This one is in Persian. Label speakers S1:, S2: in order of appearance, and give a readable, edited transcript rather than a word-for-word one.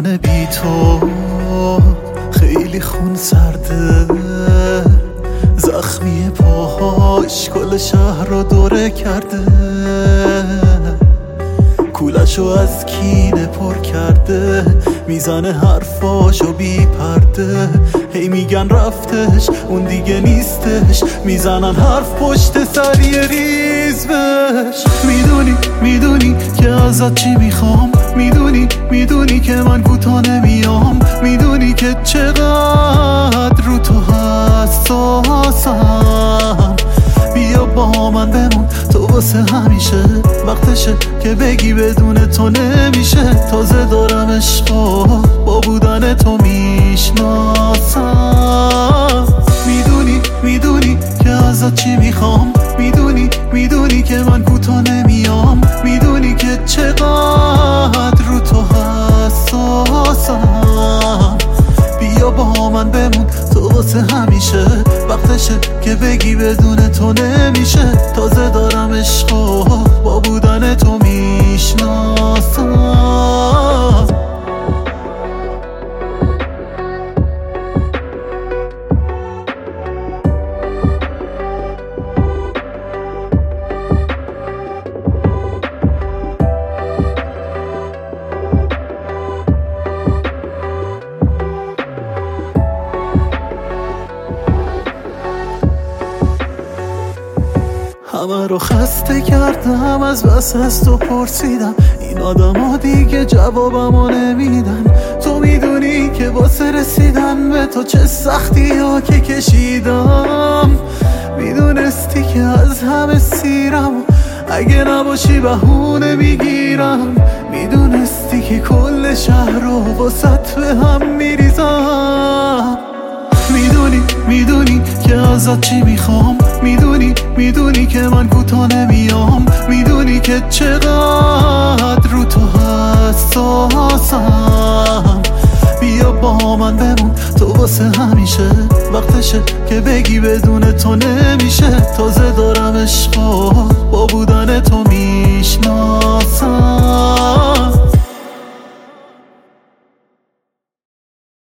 S1: من بی تو خیلی خون سرده، زخمی پاهاش کل شهر رو دوره کرده، کولشو از کینه پر کرده، میزنه حرفاشو بی پرده، هی میگن رفتش اون دیگه نیستش، میزنن حرف پشت سر یه ریز بش. میدونی که ازت چی میخوام، میدونی که من کوتا نمیام، میدونی که چقدر رو تو حساسم، بیا با من بمون تو واسه همیشه، وقتشه که بگی بدون تو نمیشه، تازه دارم عشقا با بودن تو میشناسم. میدونی که ازت چی میخوام، میدونی که من کوتا نمیام، میدونی که چقدر رو تو حساسم، بیا با من بمون تو واسه همیشه، وقتشه که بگی بدون تو نمیشه، تازه دارم عشقا با بودن تو میشناسم. همه رو خسته کردم، از بس از تو پرسیدم، این آدم ها دیگه جوابمو نمیدن، تو میدونی که واسه رسیدن به تو چه سختی ها که کشیدم، میدونستی که از همه سیرم، اگه نباشی بهونه میگیرم، میدونستی که کل شهر رو واسط به هم میریزم، میدونی که ازت چی میخوام، میدونی که من کوتا نمیام، میدونی که چقدر رو تو حساسم، بیا با من بمون تو واسه همیشه، وقتشه که بگی بدون تو نمیشه، تازه دارم عشقا با بودن تو میشناسم.